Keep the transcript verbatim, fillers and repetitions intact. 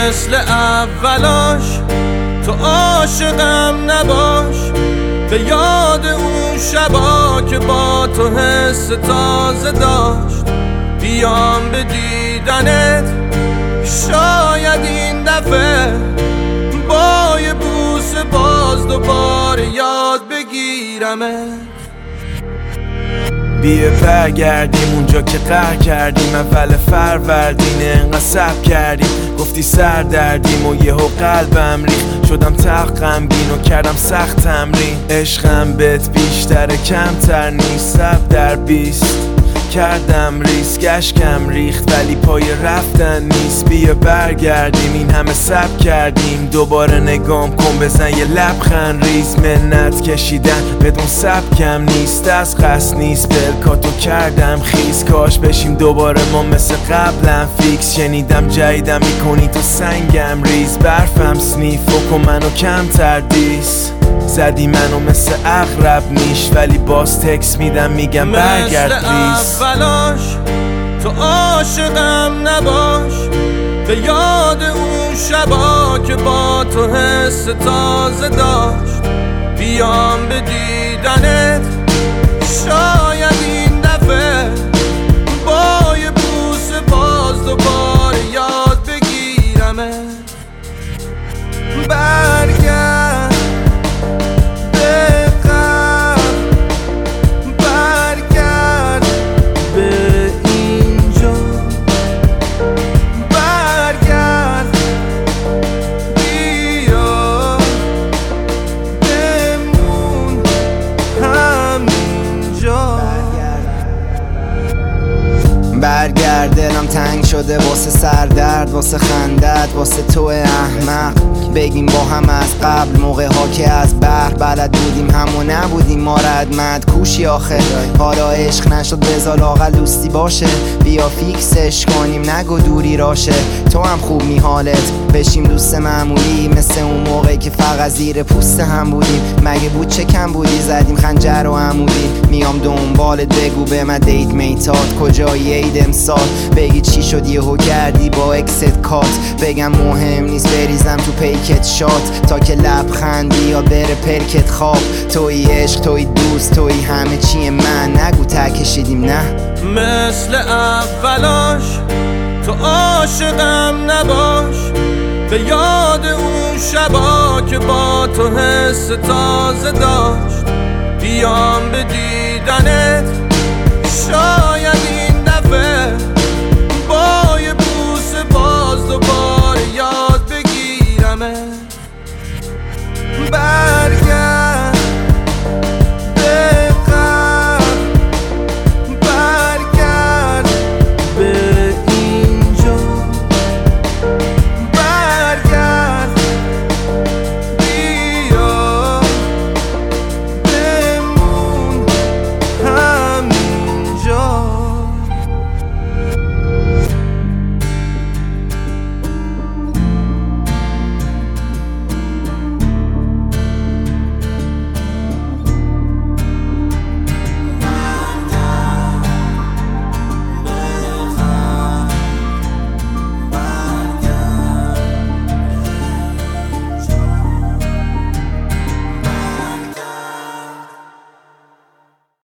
مثل اولاش تو عاشقم نباش، به یاد اون شبا که با تو حس تازه داشت. بیام به دیدنت شاید این دفعه با یه بوس باز دوباره یاد بگیرمت. بیا برگردیم اونجا که قهر کردیم، اول فروردین انقدر صبر کردیم. گفتی سر دردیم و یهو قلبم ریخت، شدم تق غمگین و کردم سخت تمرین. عشقم بهت بیشتر کمتر نیست، صد در بیست کردم ریسک، اشکم ریخت ولی پای رفتن نیست. بیا برگردیم این همه صبر کردیم، دوباره نگام کن بزن یه لبخند ریز. منت کشیدن بدون سبکم نیست، از قصد نیست پلکاتو کردم خیز. کاش بشیم دوباره ما مثل قبلم فیکس، شنیدم جدیدم میکنی تو سنگم ریز. برفم سنیف و کن منو کم تردیس، زدی منو مثل اغرب نیش ولی باز تکس میدم میگم برگرد پلیز. مثل اولاش تو عاشقم نباش، به یاد اون شبا که با تو حس تازه داشت. بیام به دیدنت شاید این دفعه با یه بوس باز دوباره یاد بگیرمت. برگرد برگرد، دلم تنگ شده واسه سردرد، واسه خندت، واسه تو احمق. بگیم با هم از قبل موقع ها که از بحر بلد بودیم همو نبودیم ما ردمد کوشی آخه. حالا عشق نشد بذار لااقل دوستی باشه، بیا فیکسش کنیم نگو دوری راشه. تو هم خوب می حالت بشیم دوست معمولی، مثل اون موقعی که فقط زیر پوست هم بودیم. مگه بود چه کم بودی زدیم خنجر و عمودی. میام دنبالت بگو به من دیت میتات کجایی عید امسال. بگی چی شد یهو کردی با اکست کات، بگم مهم نیست بریزم تو پیکت شات تا که لبخندی یا بره پرکت خواب. توی عشق توی دوست توی همه چی من، نگو ته کشیدیم نه. مثل اولاش تو عاشقم نباش، به یاد اون شبا که با تو حس تازه داشت. بیام به